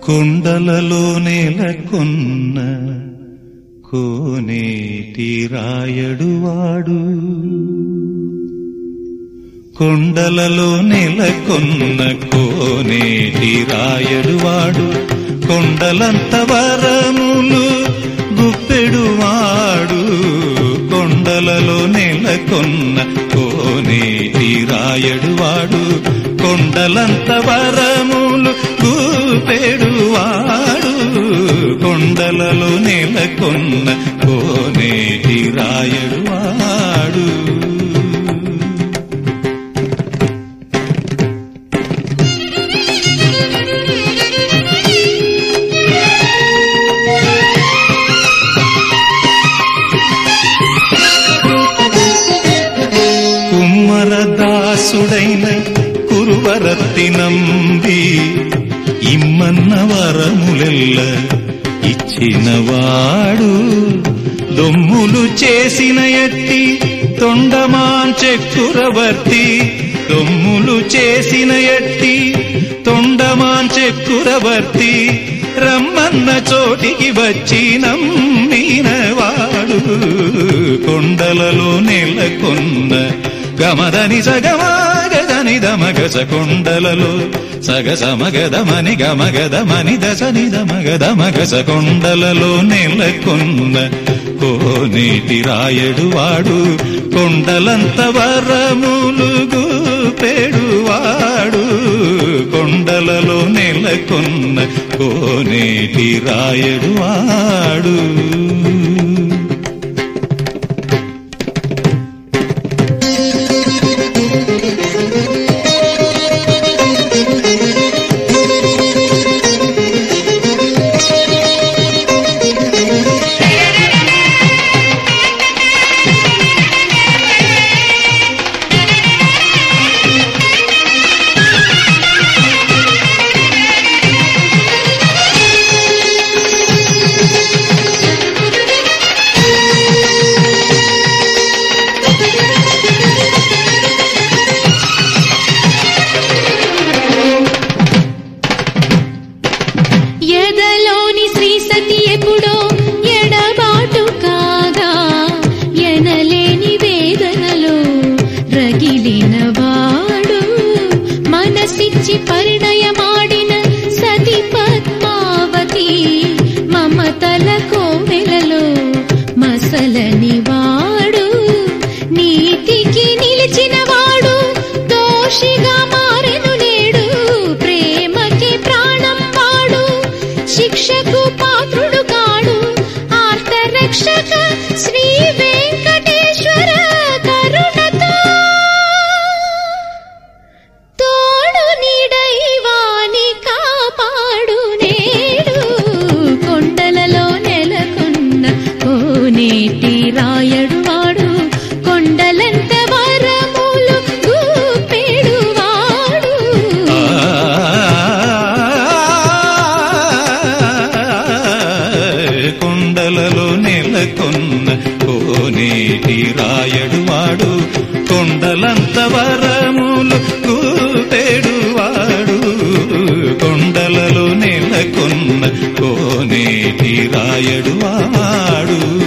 కొండలలో నెలకొన్న కోనేటి రాయడువాడు, కొండలలో నెలకొన్న కోనేటి రాయడువాడు, కొండలంత వరములు గుప్పెడువాడు, కొండలలో నెలకొన్న కోనేటి రాయడువాడు, కొండలంత వరములు గుప్పెడువాడు, కొండలలో నెలకొన్న కోనేటి రాయడువాడు. కుమ్మరదాసుడైన కురువరత్తి నంబి ఇమ్మన్న వరములెల్ల ఇచ్చినవాడు, దొమ్ములు చేసిన ఎట్టి తొండమాంచెక్కురవర్తి, దొమ్ములు చేసిన ఎట్టి తొండమాంచెక్కురవర్తి, రమ్మన్న చోటికి వచ్చి నమ్మినవాడు, కొండలలో నెలకొన్న గమదని సగమగదని దమగస, కొండలలో సగసమగదమని గమగదమని దశని దమగదమగస, కొండలలో నెలకొన్న కోనేటి రాయడువాడు, కొండలంత వరములు గుప్పెడువాడు, కొండలలో నెలకొన్న కోనేటి రాయడువాడు. ఎదలోని శ్రీ సతి ఎప్పుడో ఎడబాటు కాగా, ఎనలేని వేదనలో రగిలినవాడు, మనసిచ్చి పరిణయమాడిన సతి పద్మావతి, మమతల కోవెలలో మసలని వాడు, నీతికి నిలిచినవాడు దోషిగా మారెను నేడు, ప్రేమకి ప్రాణం వాడు శిక్షకు పాత్రుడు కాడు, ఆర్తరక్షక శ్రీ వెంకటేశ్వర కరుణతో తోడు నీడైవాని కాపాడు నేడు, కొండలలో నెలకొన్న కోనేటి రాయడువాడు, కొండలంత వరములు గుప్పెడువాడు. కొండలలో నెలకొన్న కోనేటి రాయడువాడు, కొండలంత వరములు గుప్పెడువాడు, కొండలలో నెలకొన్న కోనేటి రాయడువాడు.